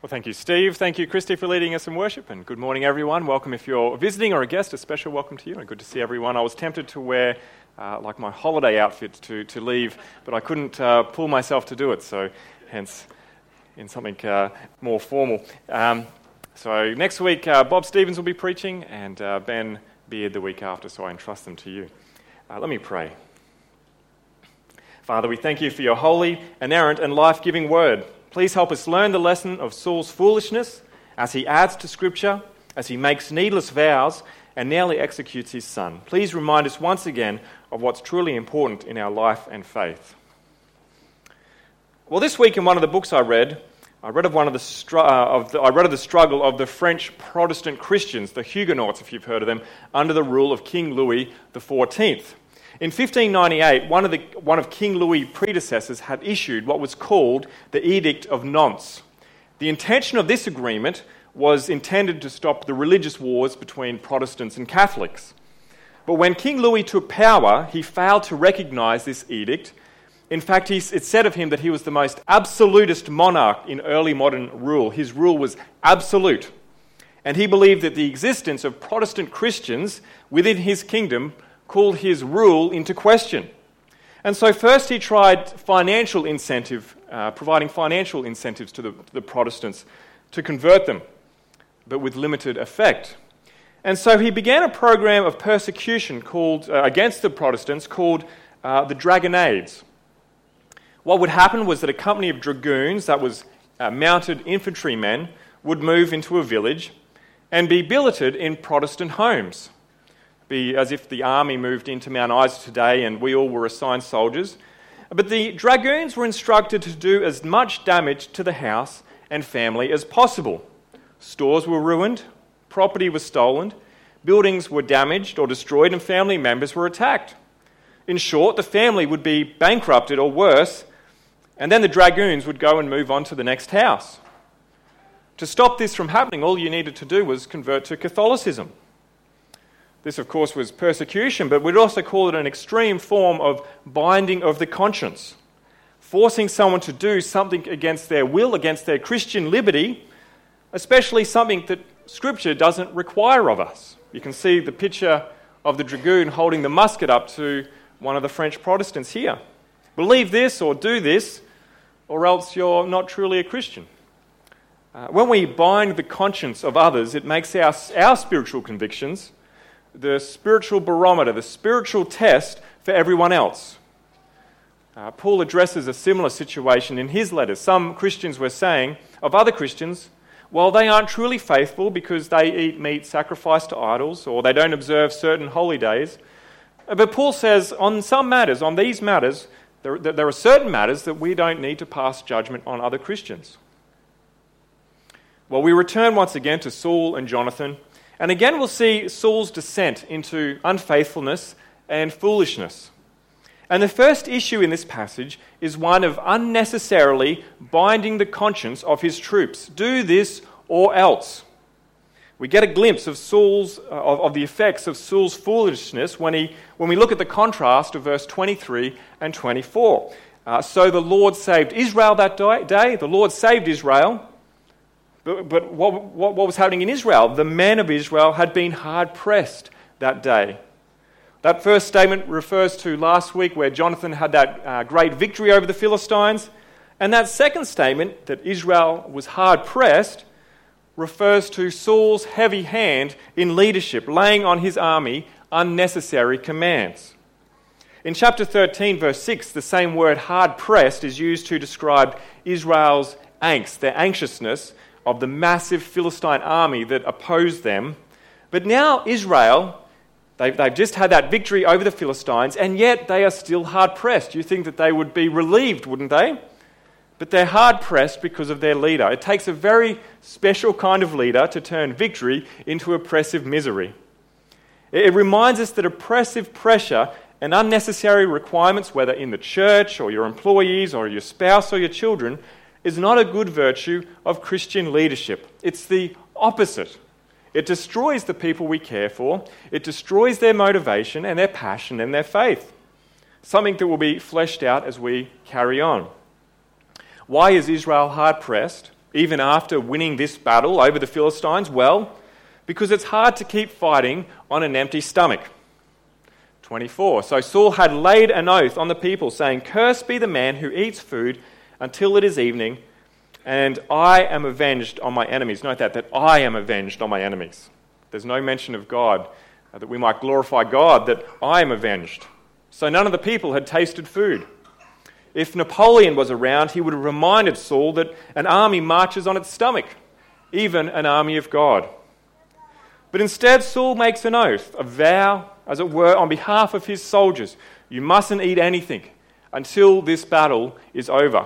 Well, thank you, Steve. Thank you, Christy, for leading us in worship. And good morning, everyone. Welcome if you're visiting or a guest. A special welcome to you and good to see everyone. I was tempted to wear like my holiday outfit to leave, but I couldn't pull myself to do it, so hence in something more formal. So next week, Bob Stevens will be preaching and Ben Beard the week after, so I entrust them to you. Let me pray. Father, we thank you for your holy, inerrant, and life-giving word. Please help us learn the lesson of Saul's foolishness as he adds to Scripture, as he makes needless vows, and nearly executes his son. Please remind us once again of what's truly important in our life and faith. Well, this week in one of the books I read of the struggle of the French Protestant Christians, the Huguenots, if you've heard of them, under the rule of King Louis XIV. In 1598, one of King Louis' predecessors had issued what was called the Edict of Nantes. The intention of this agreement was intended to stop the religious wars between Protestants and Catholics. But when King Louis took power, he failed to recognise this edict. In fact, it said of him that he was the most absolutist monarch in early modern rule. His rule was absolute. And he believed that the existence of Protestant Christians within his kingdom called his rule into question. And so first he tried providing financial incentives to the Protestants to convert them, but with limited effect. And so he began a program of persecution against the Protestants called the Dragonnades. What would happen was that a company of dragoons, that was mounted infantrymen, would move into a village and be billeted in Protestant homes. Be as if the army moved into Mount Isa today and we all were assigned soldiers. But the dragoons were instructed to do as much damage to the house and family as possible. Stores were ruined, property was stolen, buildings were damaged or destroyed, and family members were attacked. In short, the family would be bankrupted or worse, and then the dragoons would go and move on to the next house. To stop this from happening, all you needed to do was convert to Catholicism. This, of course, was persecution, but we'd also call it an extreme form of binding of the conscience, forcing someone to do something against their will, against their Christian liberty, especially something that Scripture doesn't require of us. You can see the picture of the dragoon holding the musket up to one of the French Protestants here. Believe this or do this, or else you're not truly a Christian. When we bind the conscience of others, it makes our spiritual convictions the spiritual barometer, the spiritual test for everyone else. Paul addresses a similar situation in his letters. Some Christians were saying of other Christians, well, they aren't truly faithful because they eat meat sacrificed to idols or they don't observe certain holy days. But Paul says on these matters, there are certain matters that we don't need to pass judgment on other Christians. Well, we return once again to Saul and Jonathan. And again, we'll see Saul's descent into unfaithfulness and foolishness. And the first issue in this passage is one of unnecessarily binding the conscience of his troops. Do this or else. We get a glimpse of the effects of Saul's foolishness when we look at the contrast of verse 23 and 24. So the Lord saved Israel that day. The Lord saved Israel. But what was happening in Israel? The men of Israel had been hard-pressed that day. That first statement refers to last week where Jonathan had that great victory over the Philistines. And that second statement, that Israel was hard-pressed, refers to Saul's heavy hand in leadership, laying on his army unnecessary commands. In chapter 13, verse 6, the same word hard-pressed is used to describe Israel's angst, their anxiousness, of the massive Philistine army that opposed them. But now Israel, they've just had that victory over the Philistines, and yet they are still hard-pressed. You think that they would be relieved, wouldn't they? But they're hard-pressed because of their leader. It takes a very special kind of leader to turn victory into oppressive misery. It reminds us that oppressive pressure and unnecessary requirements, whether in the church or your employees or your spouse or your children, is not a good virtue of Christian leadership. It's the opposite. It destroys the people we care for. It destroys their motivation and their passion and their faith. Something that will be fleshed out as we carry on. Why is Israel hard-pressed? even after winning this battle over the Philistines? Well, because it's hard to keep fighting on an empty stomach. 24. So Saul had laid an oath on the people, saying, "Cursed be the man who eats food until it is evening, and I am avenged on my enemies." Note that I am avenged on my enemies. There's no mention of God, that we might glorify God, that I am avenged. So none of the people had tasted food. If Napoleon was around, he would have reminded Saul that an army marches on its stomach, even an army of God. But instead, Saul makes an oath, a vow, as it were, on behalf of his soldiers. You mustn't eat anything until this battle is over.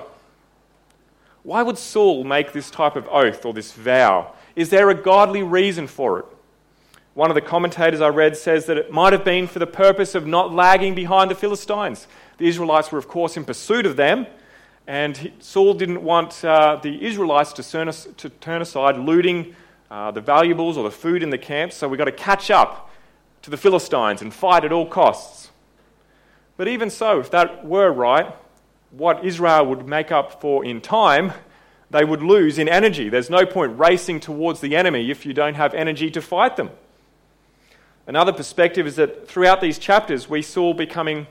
Why would Saul make this type of oath or this vow? Is there a godly reason for it? One of the commentators I read says that it might have been for the purpose of not lagging behind the Philistines. The Israelites were, of course, in pursuit of them, and Saul didn't want the Israelites to turn aside, looting the valuables or the food in the camp, so we've got to catch up to the Philistines and fight at all costs. But even so, if that were right, what Israel would make up for in time, they would lose in energy. There's no point racing towards the enemy if you don't have energy to fight them. Another perspective is that throughout these chapters, we see Saul becoming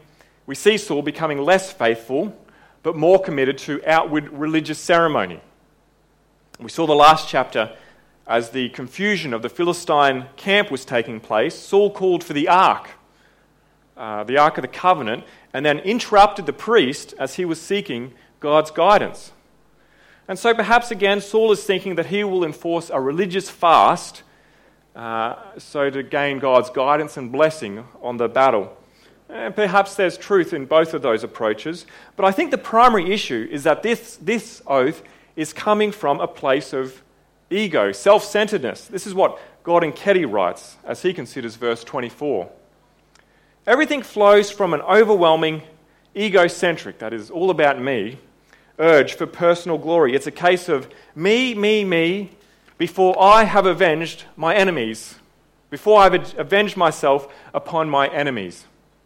less faithful, but more committed to outward religious ceremony. We saw the last chapter, as the confusion of the Philistine camp was taking place, Saul called for the Ark of the Covenant, and then interrupted the priest as he was seeking God's guidance. And so perhaps again, Saul is thinking that he will enforce a religious fast so to gain God's guidance and blessing on the battle. And perhaps there's truth in both of those approaches, but I think the primary issue is that this oath is coming from a place of ego, self-centeredness. This is what Gordon Ketty writes as he considers verse 24. Everything flows from an overwhelming, egocentric, that is, all about me, urge for personal glory. It's a case of me, before I have avenged my enemies, before I've avenged myself upon my enemies.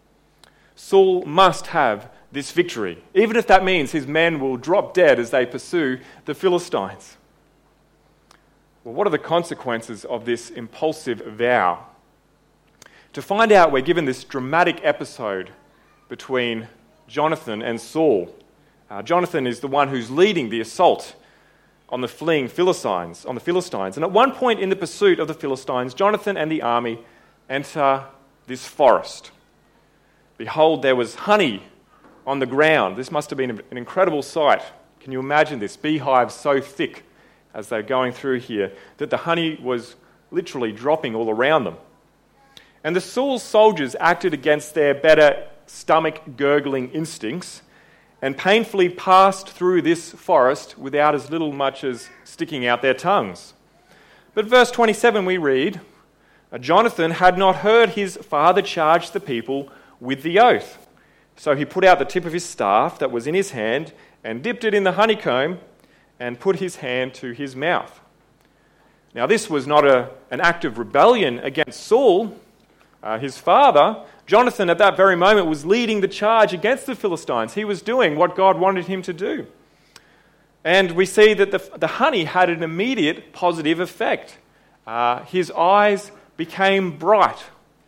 Saul must have this victory, even if that means his men will drop dead as they pursue the Philistines. Well, what are the consequences of this impulsive vow? To find out, we're given this dramatic episode between Jonathan and Saul. Jonathan is the one who's leading the assault on the fleeing Philistines. And at one point in the pursuit of the Philistines, Jonathan and the army enter this forest. Behold, there was honey on the ground. This must have been an incredible sight. Can you imagine this? Beehives so thick as they're going through here that the honey was literally dropping all around them. And the Saul's soldiers acted against their better stomach-gurgling instincts and painfully passed through this forest without as little much as sticking out their tongues. But verse 27 we read, Jonathan had not heard his father charge the people with the oath. So he put out the tip of his staff that was in his hand and dipped it in the honeycomb and put his hand to his mouth. Now this was not an act of rebellion against Saul, his father. Jonathan at that very moment was leading the charge against the Philistines. He was doing what God wanted him to do. And we see that the honey had an immediate positive effect. His eyes became bright.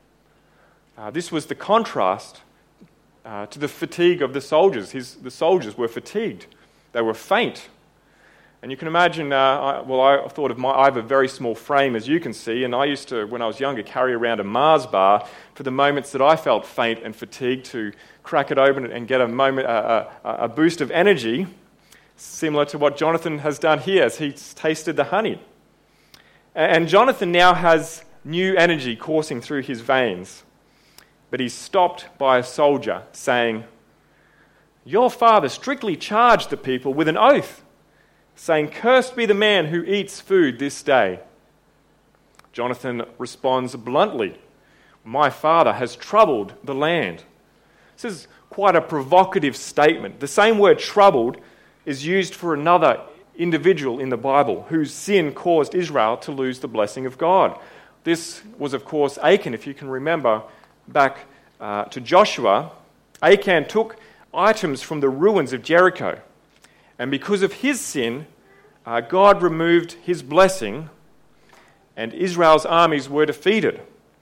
This was the contrast to the fatigue of the soldiers. The soldiers were fatigued. They were faint. And you can imagine, I thought of I have a very small frame, as you can see, and I used to, when I was younger, carry around a Mars bar for the moments that I felt faint and fatigued, to crack it open and get a boost of energy, similar to what Jonathan has done here as he's tasted the honey. And Jonathan now has new energy coursing through his veins, but he's stopped by a soldier saying, "Your father strictly charged the people with an oath, saying, 'Cursed be the man who eats food this day.'" Jonathan responds bluntly, "My father has troubled the land." This is quite a provocative statement. The same word troubled is used for another individual in the Bible whose sin caused Israel to lose the blessing of God. This was, of course, Achan. If you can remember back to Joshua, Achan took items from the ruins of Jericho. And because of his sin, God removed his blessing and Israel's armies were defeated.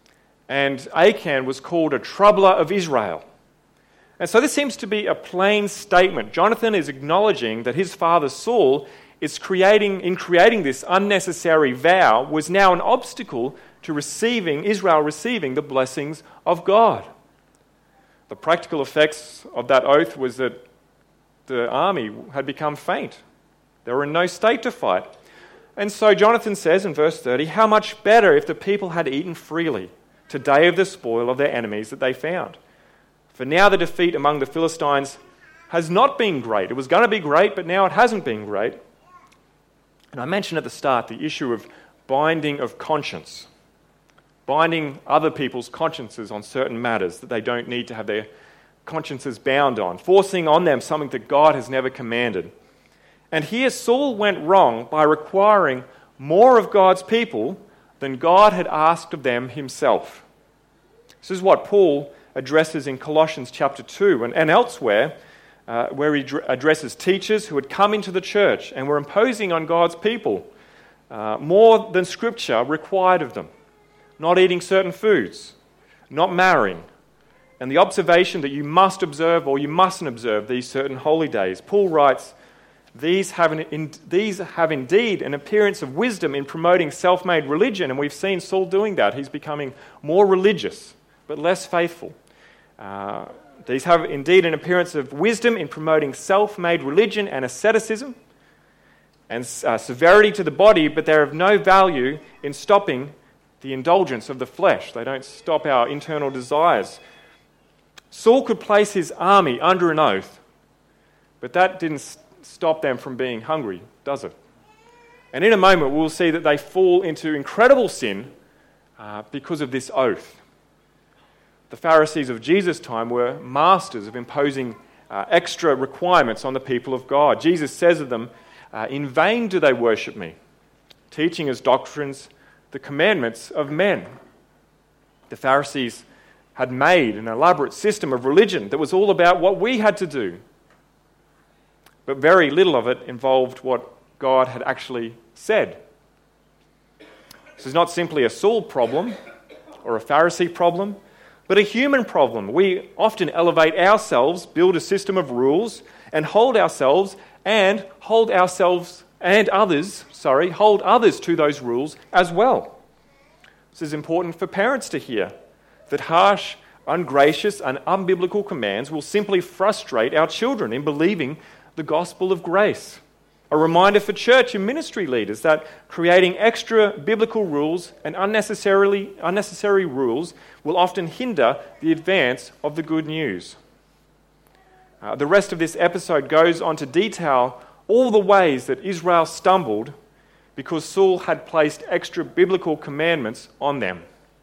And Achan was called a troubler of Israel. And so this seems to be a plain statement. Jonathan is acknowledging that his father Saul is creating this unnecessary vow was now an obstacle to Israel receiving the blessings of God. The practical effects of that oath was that the army had become faint. They were in no state to fight. And so Jonathan says in verse 30, "How much better if the people had eaten freely today of the spoil of their enemies that they found. For now the defeat among the Philistines has not been great." It was going to be great, but now it hasn't been great. And I mentioned at the start the issue of binding of conscience, binding other people's consciences on certain matters that they don't need to have their consciences bound on, forcing on them something that God has never commanded. And here Saul went wrong by requiring more of God's people than God had asked of them himself. This is what Paul addresses in Colossians chapter 2 and elsewhere, where he addresses teachers who had come into the church and were imposing on God's people more than Scripture required of them. Not eating certain foods, not marrying, and the observation that you must observe or you mustn't observe these certain holy days. Paul writes, These have indeed an appearance of wisdom in promoting self-made religion, and we've seen Saul doing that. He's becoming more religious, but less faithful. These have indeed an appearance of wisdom in promoting self-made religion and asceticism and severity to the body, but they're of no value in stopping the indulgence of the flesh. They don't stop our internal desires. Saul could place his army under an oath, but that didn't stop them from being hungry, does it? And in a moment we'll see that they fall into incredible sin because of this oath. The Pharisees of Jesus' time were masters of imposing extra requirements on the people of God. Jesus says of them, "In vain do they worship me, teaching as doctrines the commandments of men." The Pharisees had made an elaborate system of religion that was all about what we had to do, but very little of it involved what God had actually said. This is not simply a Saul problem or a Pharisee problem, but a human problem. We often elevate ourselves, build a system of rules, and hold others to those rules as well. This is important for parents to hear, that harsh, ungracious, and unbiblical commands will simply frustrate our children in believing the gospel of grace. A reminder for church and ministry leaders that creating extra biblical rules and unnecessary rules will often hinder the advance of the good news. The rest of this episode goes on to detail all the ways that Israel stumbled because Saul had placed extra biblical commandments on them.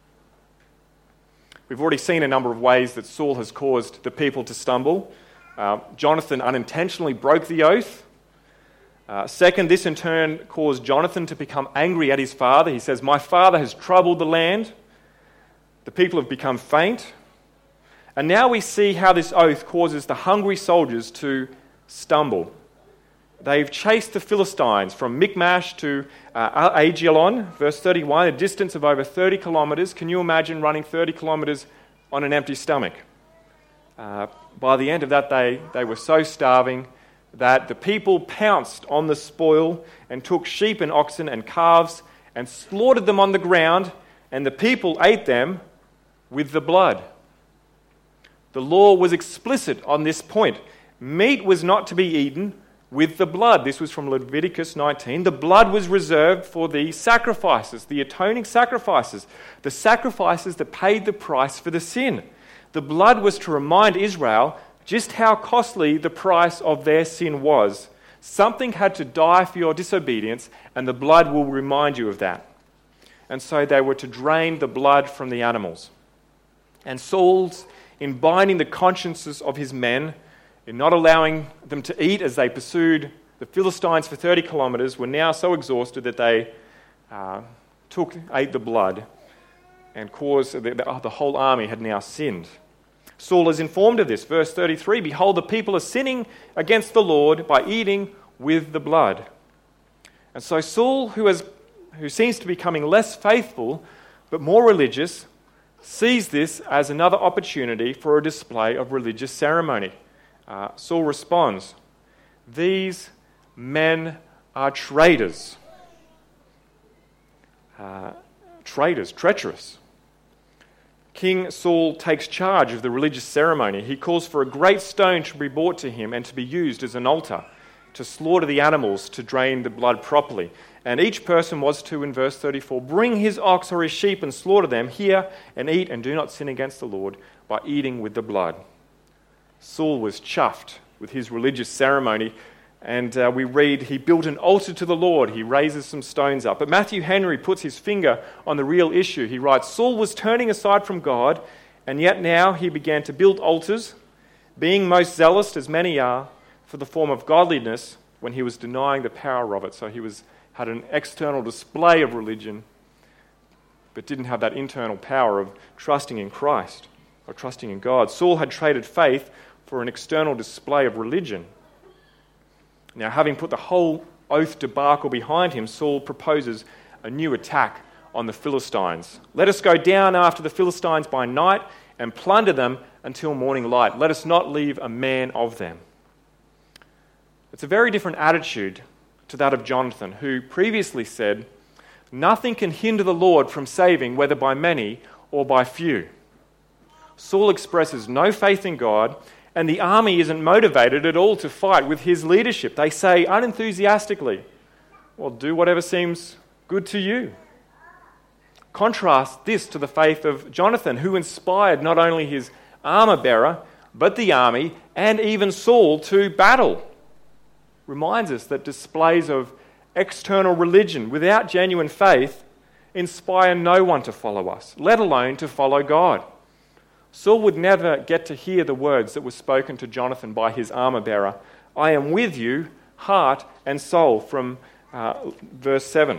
We've already seen a number of ways that Saul has caused the people to stumble. Jonathan unintentionally broke the oath. Second, this in turn caused Jonathan to become angry at his father. He says, "My father has troubled the land." The people have become faint. And now we see how this oath causes the hungry soldiers to stumble. They've chased the Philistines from Michmash to Aijalon, verse 31, a distance of over 30 kilometers. Can you imagine running 30 kilometers on an empty stomach? By the end of that day, they were so starving that the people pounced on the spoil and took sheep and oxen and calves and slaughtered them on the ground, and the people ate them with the blood. The law was explicit on this point. Meat was not to be eaten with the blood. This was from Leviticus 19. The blood was reserved for the sacrifices, the atoning sacrifices, the sacrifices that paid the price for the sin. The blood was to remind Israel just how costly the price of their sin was. Something had to die for your disobedience, and the blood will remind you of that. And so they were to drain the blood from the animals. And Saul's, in binding the consciences of his men, in not allowing them to eat as they pursued the Philistines for 30 kilometers, were now so exhausted that they ate the blood and caused the whole army had now sinned. Saul is informed of this. Verse 33, "Behold, the people are sinning against the Lord by eating with the blood." And so Saul, who seems to be becoming less faithful but more religious, sees this as another opportunity for a display of religious ceremony. Saul responds, "These men are traitors." Treacherous. King Saul takes charge of the religious ceremony. He calls for a great stone to be brought to him and to be used as an altar, to slaughter the animals, to drain the blood properly. And each person was to, in verse 34, bring his ox or his sheep and slaughter them here and eat, and do not sin against the Lord by eating with the blood. Saul was chuffed with his religious ceremony, and we read he built an altar to the Lord. He raises some stones up. But Matthew Henry puts his finger on the real issue. He writes, Saul was turning aside from God, and yet now he began to build altars, being most zealous, as many are, for the form of godliness, when he was denying the power of it. So he had an external display of religion, but didn't have that internal power of trusting in Christ or trusting in God. Saul had traded faith for an external display of religion. Now, having put the whole oath debacle behind him, Saul proposes a new attack on the Philistines. Let us go down after the Philistines by night and plunder them until morning light. Let us not leave a man of them. It's a very different attitude to that of Jonathan, who previously said, nothing can hinder the Lord from saving, whether by many or by few. Saul expresses no faith in God, and the army isn't motivated at all to fight with his leadership. They say unenthusiastically, well, do whatever seems good to you. Contrast this to the faith of Jonathan, who inspired not only his armor bearer, but the army and even Saul to battle. Reminds us that displays of external religion without genuine faith inspire no one to follow us, let alone to follow God. Saul would never get to hear the words that were spoken to Jonathan by his armor bearer, I am with you, heart and soul, from verse 7.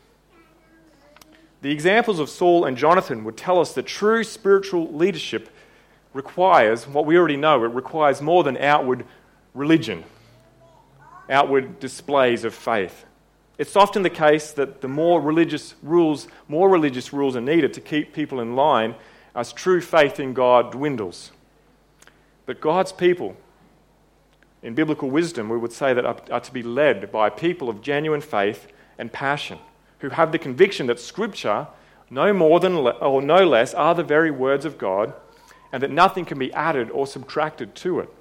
The examples of Saul and Jonathan would tell us that true spiritual leadership requires, what we already know, it requires more than outward religion, outward displays of faith. It's often the case that the more religious rules are needed to keep people in line as true faith in God dwindles. But God's people, in biblical wisdom, we would say that are to be led by people of genuine faith and passion, who have the conviction that Scripture, no more than or no less, are the very words of God, and that nothing can be added or subtracted to it.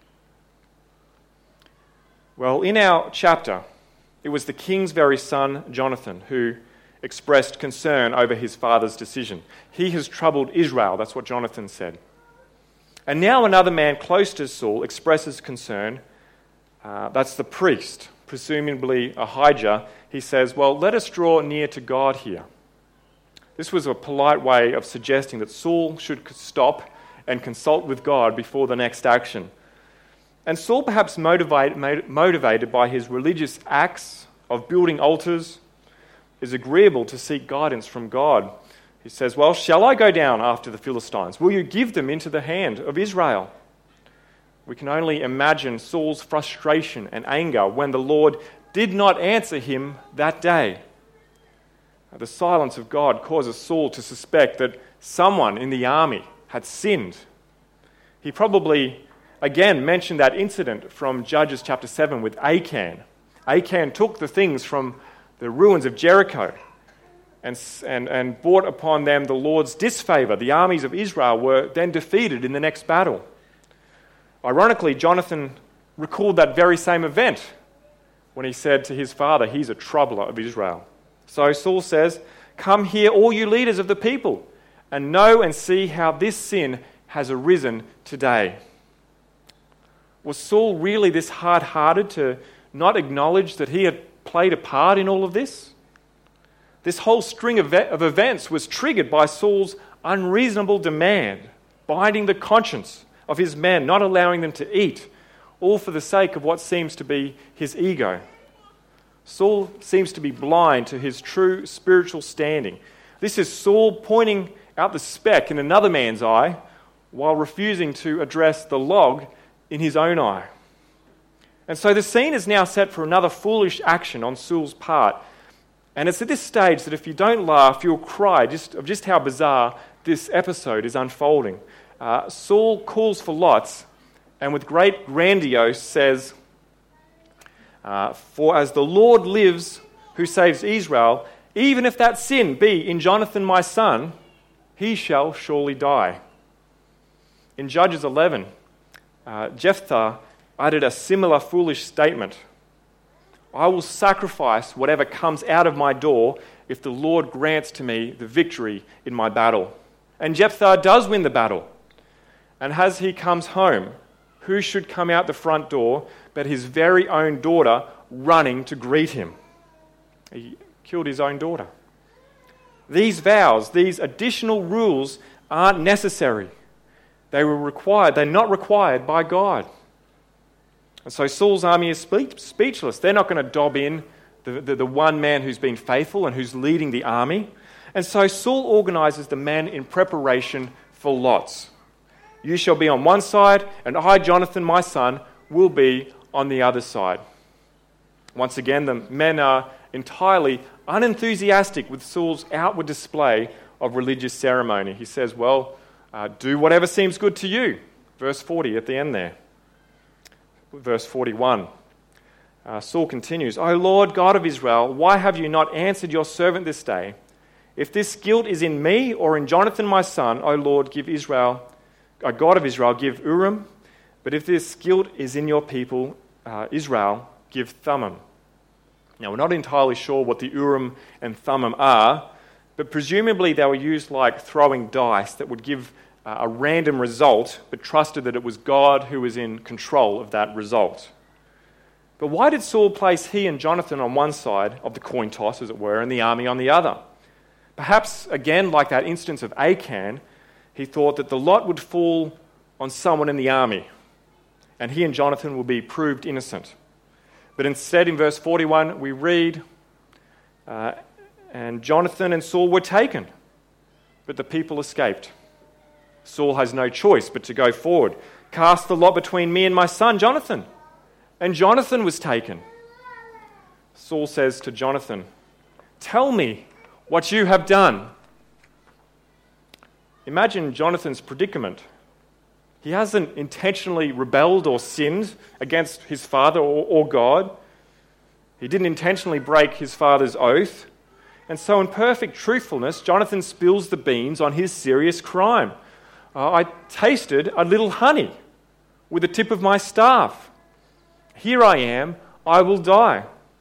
Well, in our chapter, it was the king's very son, Jonathan, who expressed concern over his father's decision. He has troubled Israel, that's what Jonathan said. And now another man close to Saul expresses concern. That's the priest, presumably Ahijah. He says, well, let us draw near to God here. This was a polite way of suggesting that Saul should stop and consult with God before the next action. And Saul, perhaps motivated by his religious acts of building altars, is agreeable to seek guidance from God. He says, well, shall I go down after the Philistines? Will you give them into the hand of Israel? We can only imagine Saul's frustration and anger when the Lord did not answer him that day. The silence of God causes Saul to suspect that someone in the army had sinned. He probably again mentioned that incident from Judges chapter 7 with Achan. Achan took the things from the ruins of Jericho and brought upon them the Lord's disfavor. The armies of Israel were then defeated in the next battle. Ironically, Jonathan recalled that very same event when he said to his father, he's a troubler of Israel. So Saul says, come here, all you leaders of the people, and know and see how this sin has arisen today. Was Saul really this hard-hearted to not acknowledge that he had played a part in all of this? This whole string of events was triggered by Saul's unreasonable demand, binding the conscience of his men, not allowing them to eat, all for the sake of what seems to be his ego. Saul seems to be blind to his true spiritual standing. This is Saul pointing out the speck in another man's eye while refusing to address the log in his own eye. And so the scene is now set for another foolish action on Saul's part. And it's at this stage that if you don't laugh, you'll cry of just how bizarre this episode is unfolding. Saul calls for lots, and with great grandiose says, "For as the Lord lives, who saves Israel, even if that sin be in Jonathan my son, he shall surely die." In Judges 11, Jephthah uttered a similar foolish statement. "I will sacrifice whatever comes out of my door if the Lord grants to me the victory in my battle." And Jephthah does win the battle. And as he comes home, who should come out the front door but his very own daughter running to greet him? He killed his own daughter. These vows, these additional rules aren't necessary. They're not required by God. And so Saul's army is speechless. They're not going to dob in the one man who's been faithful and who's leading the army. And so Saul organizes the men in preparation for lots. "You shall be on one side, and I, Jonathan, my son, will be on the other side." Once again, the men are entirely unenthusiastic with Saul's outward display of religious ceremony. He says, do whatever seems good to you. Verse 40 at the end there. Verse 41. Saul continues, "O Lord God of Israel, why have you not answered your servant this day? If this guilt is in me or in Jonathan my son, O Lord, God of Israel, give Urim. But if this guilt is in your people, Israel, give Thummim." Now, we're not entirely sure what the Urim and Thummim are, but presumably they were used like throwing dice that would give a random result, but trusted that it was God who was in control of that result. But why did Saul place he and Jonathan on one side of the coin toss, as it were, and the army on the other? Perhaps, again, like that instance of Achan, he thought that the lot would fall on someone in the army, and he and Jonathan will be proved innocent. But instead, in verse 41, we read, "And Jonathan and Saul were taken, but the people escaped. Saul has no choice but to go forward. Cast the lot between me and my son Jonathan." And Jonathan was taken. Saul says to Jonathan, "Tell me what you have done." Imagine Jonathan's predicament. He hasn't intentionally rebelled or sinned against his father or God. He didn't intentionally break his father's oath. And so in perfect truthfulness, Jonathan spills the beans on his serious crime. "I tasted a little honey with the tip of my staff. Here I am, I will die."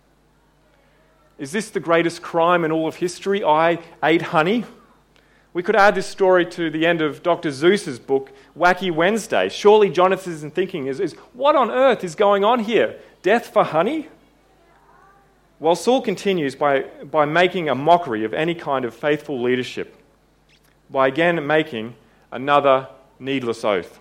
Is this the greatest crime in all of history? I ate honey? We could add this story to the end of Dr. Seuss's book, Wacky Wednesday. Surely Jonathan's thinking is, what on earth is going on here? Death for honey? Well, Saul continues by making a mockery of any kind of faithful leadership, by again making another needless oath.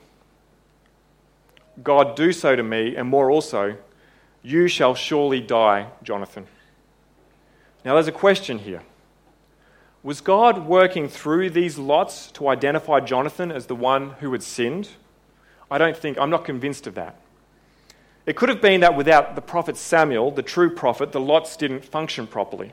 "God, do so to me, and more also, you shall surely die, Jonathan." Now there's a question here. Was God working through these lots to identify Jonathan as the one who had sinned? I'm not convinced of that. It could have been that without the prophet Samuel, the true prophet, the lots didn't function properly.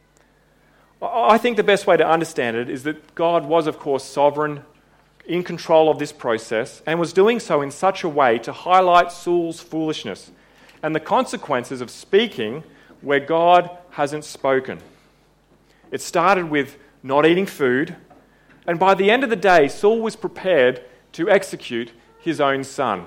I think the best way to understand it is that God was, of course, sovereign, in control of this process, and was doing so in such a way to highlight Saul's foolishness and the consequences of speaking where God hasn't spoken. It started with not eating food, and by the end of the day, Saul was prepared to execute his own son.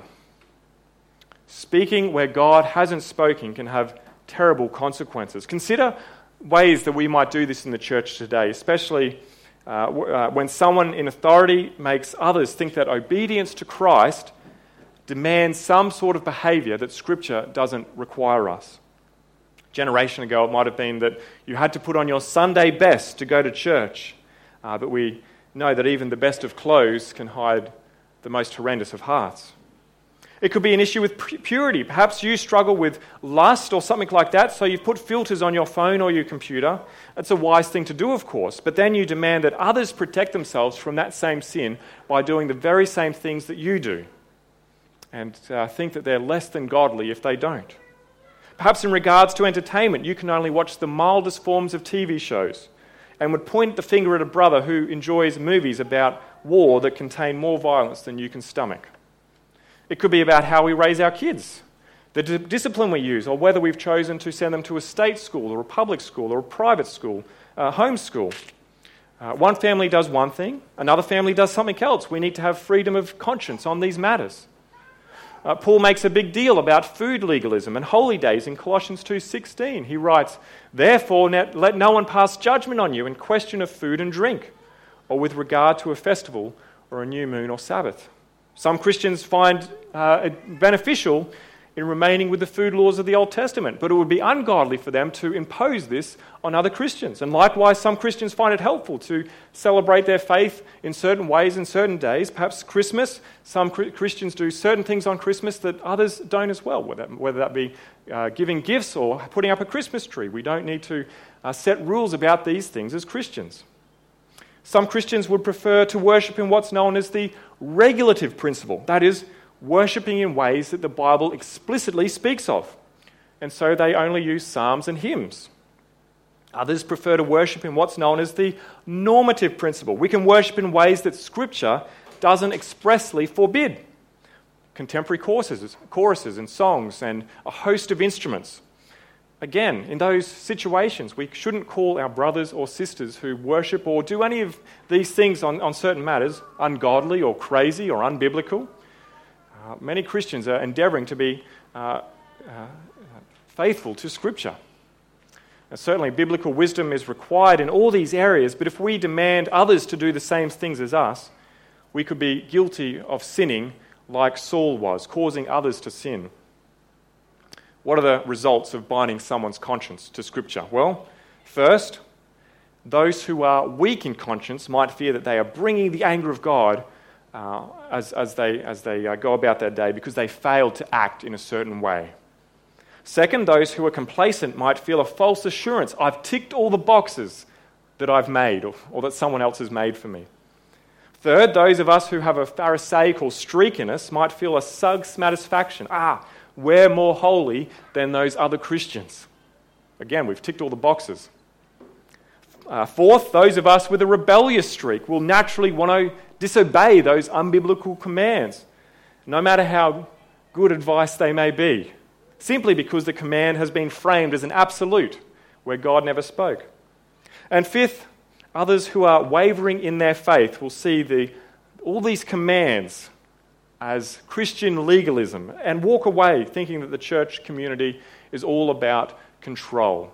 Speaking where God hasn't spoken can have terrible consequences. Consider ways that we might do this in the church today, especially when someone in authority makes others think that obedience to Christ demands some sort of behaviour that Scripture doesn't require us. A generation ago, it might have been that you had to put on your Sunday best to go to church, but we know that even the best of clothes can hide the most horrendous of hearts. It could be an issue with purity. Perhaps you struggle with lust or something like that, so you put filters on your phone or your computer. That's a wise thing to do, of course, but then you demand that others protect themselves from that same sin by doing the very same things that you do. and think that they're less than godly if they don't. Perhaps in regards to entertainment, you can only watch the mildest forms of TV shows and would point the finger at a brother who enjoys movies about war that contain more violence than you can stomach. It could be about how we raise our kids, the discipline we use, or whether we've chosen to send them to a state school or a public school or a private school, homeschool. One family does one thing, another family does something else. We need to have freedom of conscience on these matters. Paul makes a big deal about food legalism and holy days in Colossians 2:16. He writes, "Therefore let no one pass judgment on you in question of food and drink, or with regard to a festival or a new moon or Sabbath." Some Christians find it beneficial in remaining with the food laws of the Old Testament, but it would be ungodly for them to impose this on other Christians. And likewise, some Christians find it helpful to celebrate their faith in certain ways in certain days. Perhaps Christmas, some Christians do certain things on Christmas that others don't as well, whether that be giving gifts or putting up a Christmas tree. We don't need to set rules about these things as Christians. Some Christians would prefer to worship in what's known as the regulative principle, that is, worshipping in ways that the Bible explicitly speaks of, and so they only use psalms and hymns. Others prefer to worship in what's known as the normative principle. We can worship in ways that Scripture doesn't expressly forbid. Contemporary choruses and songs and a host of instruments. Again, in those situations, we shouldn't call our brothers or sisters who worship or do any of these things on certain matters ungodly or crazy or unbiblical. Many Christians are endeavouring to be faithful to Scripture. And certainly biblical wisdom is required in all these areas, but if we demand others to do the same things as us, we could be guilty of sinning like Saul was, causing others to sin. What are the results of binding someone's conscience to Scripture? Well, first, those who are weak in conscience might fear that they are bringing the anger of God as they go about their day because they failed to act in a certain way. Second, those who are complacent might feel a false assurance. I've ticked all the boxes that I've made or that someone else has made for me. Third, those of us who have a Pharisaical streak in us might feel a satisfaction. We're more holy than those other Christians. Again, we've ticked all the boxes. Fourth, those of us with a rebellious streak will naturally want to disobey those unbiblical commands, no matter how good advice they may be, simply because the command has been framed as an absolute where God never spoke. And fifth, others who are wavering in their faith will see all these commands as Christian legalism and walk away thinking that the church community is all about control.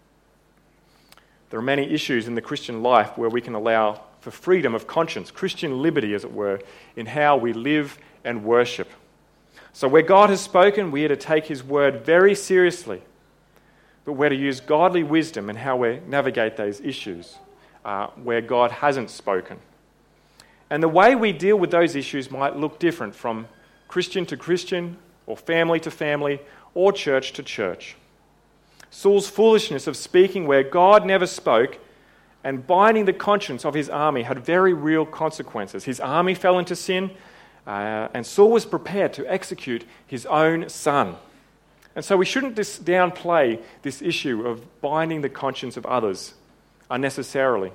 There are many issues in the Christian life where we can allow for freedom of conscience, Christian liberty, as it were, in how we live and worship. So where God has spoken, we are to take His word very seriously, but we're to use godly wisdom in how we navigate those issues where God hasn't spoken. And the way we deal with those issues might look different from Christian to Christian, or family to family, or church to church. Saul's foolishness of speaking where God never spoke and binding the conscience of his army had very real consequences. His army fell into sin, and Saul was prepared to execute his own son. And so we shouldn't downplay this issue of binding the conscience of others unnecessarily.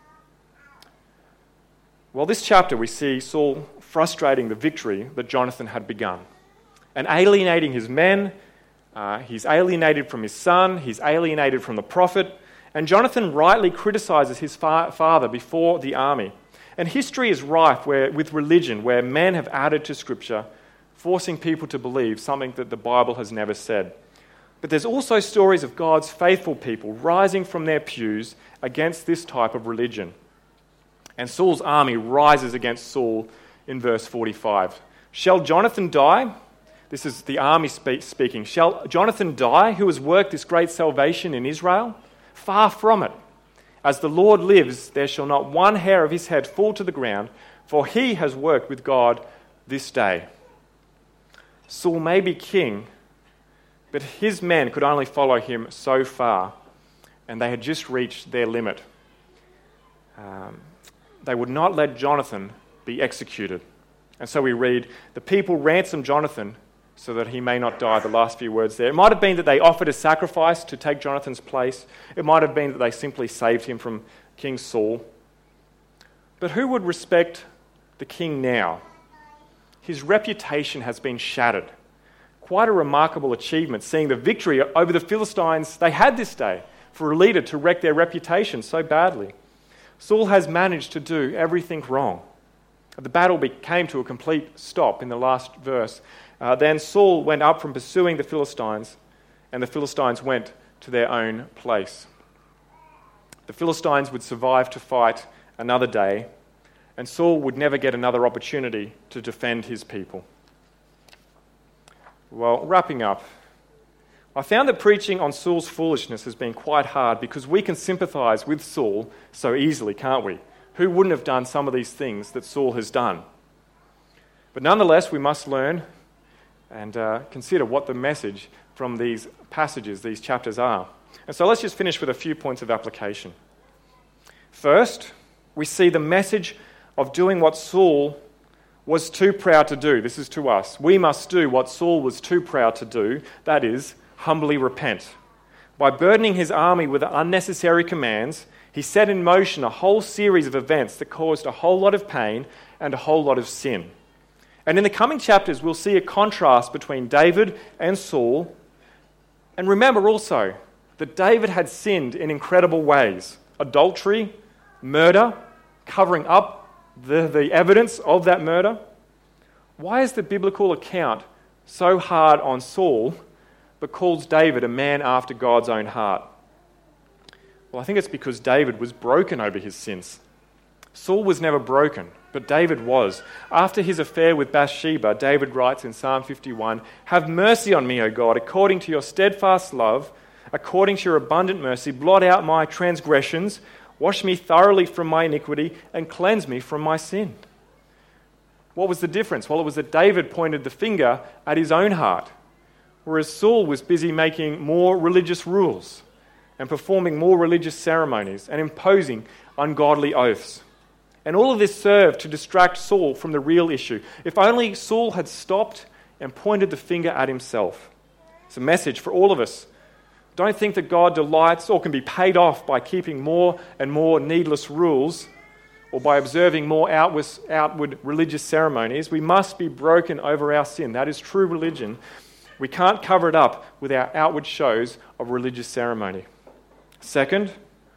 Well, this chapter we see Saul frustrating the victory that Jonathan had begun and alienating his men. He's alienated from his son, he's alienated from the prophet, and Jonathan rightly criticizes his father before the army. And history is rife with religion, where men have added to Scripture, forcing people to believe something that the Bible has never said. But there's also stories of God's faithful people rising from their pews against this type of religion. And Saul's army rises against Saul in verse 45. Shall Jonathan die? This is the army speaking. Shall Jonathan die, who has worked this great salvation in Israel? Far from it. As the Lord lives, there shall not one hair of his head fall to the ground, for he has worked with God this day. Saul may be king, but his men could only follow him so far, and they had just reached their limit. They would not let Jonathan be executed. And so we read, the people ransomed Jonathan so that he may not die, the last few words there. It might have been that they offered a sacrifice to take Jonathan's place. It might have been that they simply saved him from King Saul. But who would respect the king now? His reputation has been shattered. Quite a remarkable achievement, seeing the victory over the Philistines they had this day for a leader to wreck their reputation so badly. Saul has managed to do everything wrong. The battle came to a complete stop in the last verse. Then Saul went up from pursuing the Philistines, and the Philistines went to their own place. The Philistines would survive to fight another day, and Saul would never get another opportunity to defend his people. Well, wrapping up, I found that preaching on Saul's foolishness has been quite hard because we can sympathise with Saul so easily, can't we? Who wouldn't have done some of these things that Saul has done? But nonetheless, we must learn and consider what the message from these passages, these chapters are. And so let's just finish with a few points of application. First, we see the message of doing what Saul was too proud to do. This is to us. We must do what Saul was too proud to do, that is, humbly repent. By burdening his army with unnecessary commands, he set in motion a whole series of events that caused a whole lot of pain and a whole lot of sin. And in the coming chapters, we'll see a contrast between David and Saul. And remember also that David had sinned in incredible ways. Adultery, murder, covering up the evidence of that murder. Why is the biblical account so hard on Saul but calls David a man after God's own heart? Well, I think it's because David was broken over his sins. Saul was never broken, but David was. After his affair with Bathsheba, David writes in Psalm 51, "Have mercy on me, O God, according to your steadfast love, according to your abundant mercy, blot out my transgressions, wash me thoroughly from my iniquity, and cleanse me from my sin." What was the difference? Well, it was that David pointed the finger at his own heart, whereas Saul was busy making more religious rules and performing more religious ceremonies and imposing ungodly oaths. And all of this served to distract Saul from the real issue. If only Saul had stopped and pointed the finger at himself. It's a message for all of us. Don't think that God delights or can be paid off by keeping more and more needless rules or by observing more outward religious ceremonies. We must be broken over our sin. That is true religion. We can't cover it up with our outward shows of religious ceremony. Second,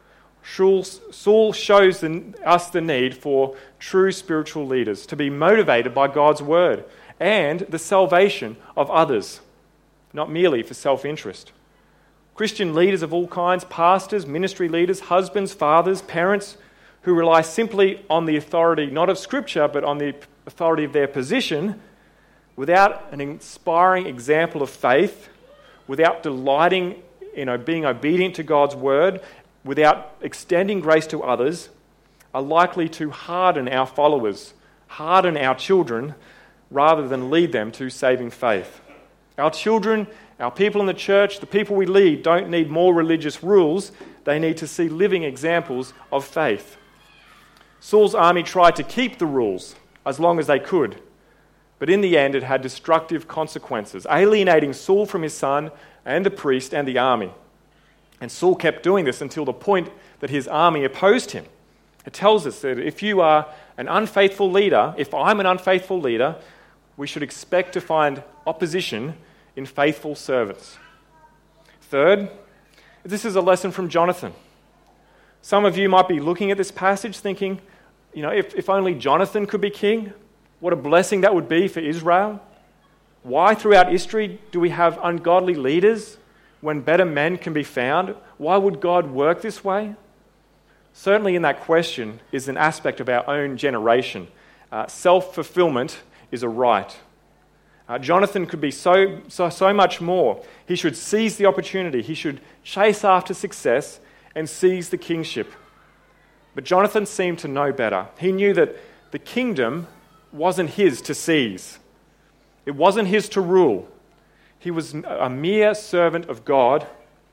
Saul shows us the need for true spiritual leaders to be motivated by God's word and the salvation of others, not merely for self-interest. Christian leaders of all kinds, pastors, ministry leaders, husbands, fathers, parents, who rely simply on the authority, not of Scripture, but on the authority of their position, without an inspiring example of faith, without delighting in being obedient to God's word, without extending grace to others, are likely to harden our followers, harden our children, rather than lead them to saving faith. Our children, our people in the church, the people we lead, don't need more religious rules. They need to see living examples of faith. Saul's army tried to keep the rules as long as they could, but in the end it had destructive consequences, alienating Saul from his son and the priest and the army. And Saul kept doing this until the point that his army opposed him. It tells us that if you are an unfaithful leader, if I'm an unfaithful leader, we should expect to find opposition in faithful servants. Third, this is a lesson from Jonathan. Some of you might be looking at this passage thinking, if only Jonathan could be king, what a blessing that would be for Israel. Why throughout history do we have ungodly leaders when better men can be found? Why would God work this way? Certainly in that question is an aspect of our own generation. Self-fulfillment is a right. Jonathan could be so much more. He should seize the opportunity. He should chase after success and seize the kingship. But Jonathan seemed to know better. He knew that the kingdom wasn't his to seize. It wasn't his to rule. He was a mere servant of God,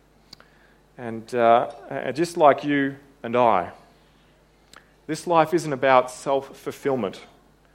and just like you and I. This life isn't about self-fulfillment.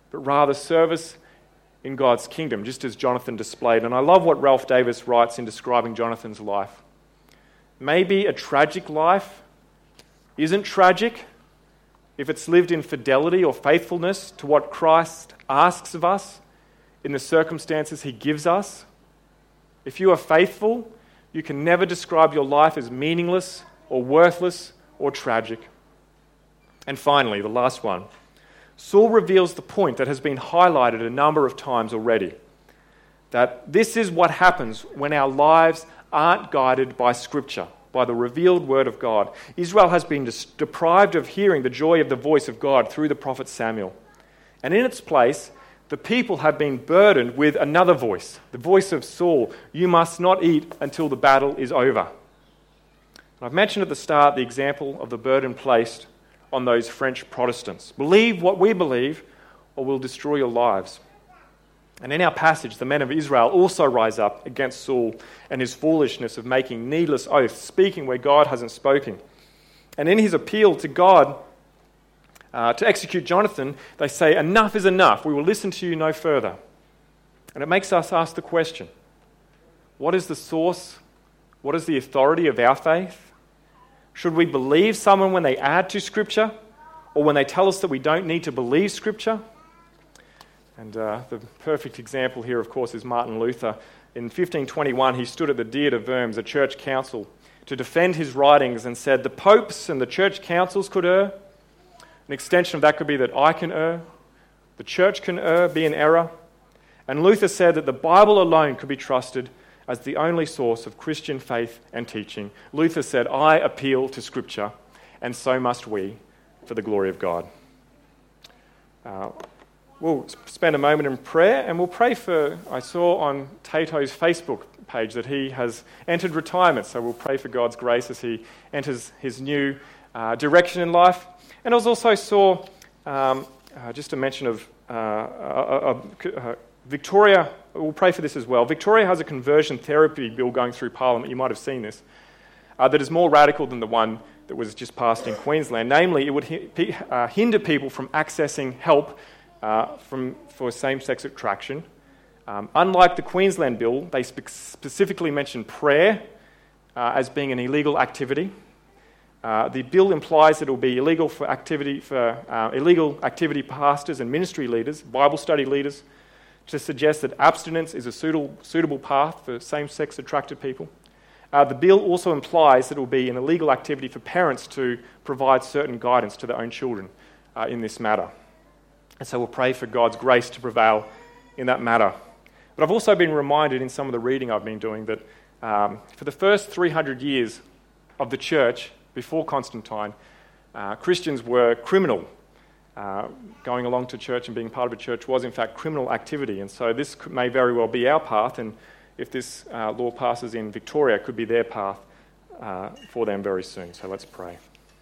but rather service in God's kingdom, just as Jonathan displayed. And I love what Ralph Davis writes in describing Jonathan's life. Maybe a tragic life isn't tragic if it's lived in fidelity or faithfulness to what Christ asks of us in the circumstances he gives us. If you are faithful, you can never describe your life as meaningless or worthless or tragic. And finally, the last one. Saul reveals the point that has been highlighted a number of times already, that this is what happens when our lives aren't guided by Scripture, by the revealed Word of God. Israel has been deprived of hearing the joy of the voice of God through the prophet Samuel. And in its place, the people have been burdened with another voice, the voice of Saul. You must not eat until the battle is over. And I've mentioned at the start the example of the burden placed on those French Protestants. Believe what we believe, or we'll destroy your lives. And in our passage, the men of Israel also rise up against Saul and his foolishness of making needless oaths, speaking where God hasn't spoken. And in his appeal to God to execute Jonathan, they say, enough is enough. We will listen to you no further. And it makes us ask the question, what is the source? What is the authority of our faith? Should we believe someone when they add to Scripture, or when they tell us that we don't need to believe Scripture? And the perfect example here, of course, is Martin Luther. In 1521, he stood at the Diet of Worms, a church council, to defend his writings and said, the popes and the church councils could err. An extension of that could be that I can err, the church can err, be in error. And Luther said that the Bible alone could be trusted as the only source of Christian faith and teaching. Luther said, I appeal to Scripture, and so must we, for the glory of God. We'll spend a moment in prayer, and we'll pray for, I saw on Tato's Facebook page that he has entered retirement, so we'll pray for God's grace as he enters his new direction in life. And I also saw just a mention of Victoria. We'll pray for this as well. Victoria has a conversion therapy bill going through Parliament. You might have seen this. That is more radical than the one that was just passed in Queensland. Namely, it would hinder people from accessing help for same-sex attraction. Unlike the Queensland bill, they specifically mention prayer as being an illegal activity. The bill implies that it will be illegal for illegal activity pastors and ministry leaders, Bible study leaders, to suggest that abstinence is a suitable path for same-sex attracted people. The bill also implies that it will be an illegal activity for parents to provide certain guidance to their own children in this matter. And so we'll pray for God's grace to prevail in that matter. But I've also been reminded in some of the reading I've been doing that for the first 300 years of the church, before Constantine, Christians were criminal. Going along to church and being part of a church was in fact criminal activity, and so this may very well be our path, and if this law passes in Victoria, it could be their path for them very soon. So let's pray.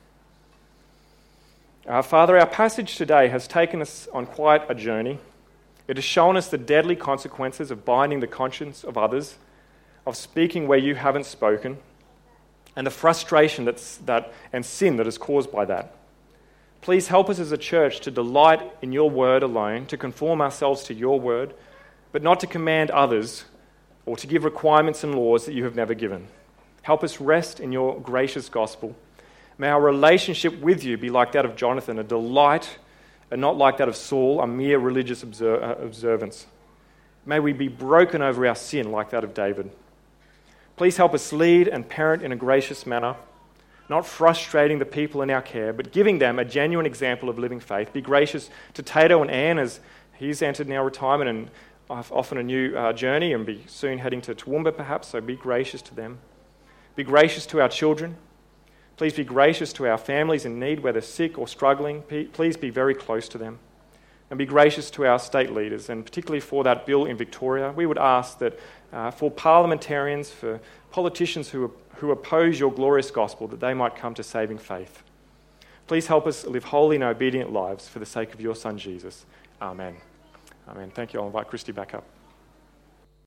Father, our passage today has taken us on quite a journey. It has shown us the deadly consequences of binding the conscience of others, of speaking where you haven't spoken, and the frustration and sin that is caused by that. Please help us as a church to delight in your word alone, to conform ourselves to your word, but not to command others or to give requirements and laws that you have never given. Help us rest in your gracious gospel. May our relationship with you be like that of Jonathan, a delight, and not like that of Saul, a mere religious observance. May we be broken over our sin like that of David. Please help us lead and parent in a gracious manner, not frustrating the people in our care, but giving them a genuine example of living faith. Be gracious to Tato and Anne as he's entered now retirement and often a new journey, and be soon heading to Toowoomba perhaps, so be gracious to them. Be gracious to our children. Please be gracious to our families in need, whether sick or struggling. Please be very close to them. And be gracious to our state leaders, and particularly for that bill in Victoria. We would ask that for parliamentarians, for politicians who oppose your glorious gospel, that they might come to saving faith. Please help us live holy and obedient lives for the sake of your Son, Jesus. Amen. Amen. Thank you. I'll invite Christy back up.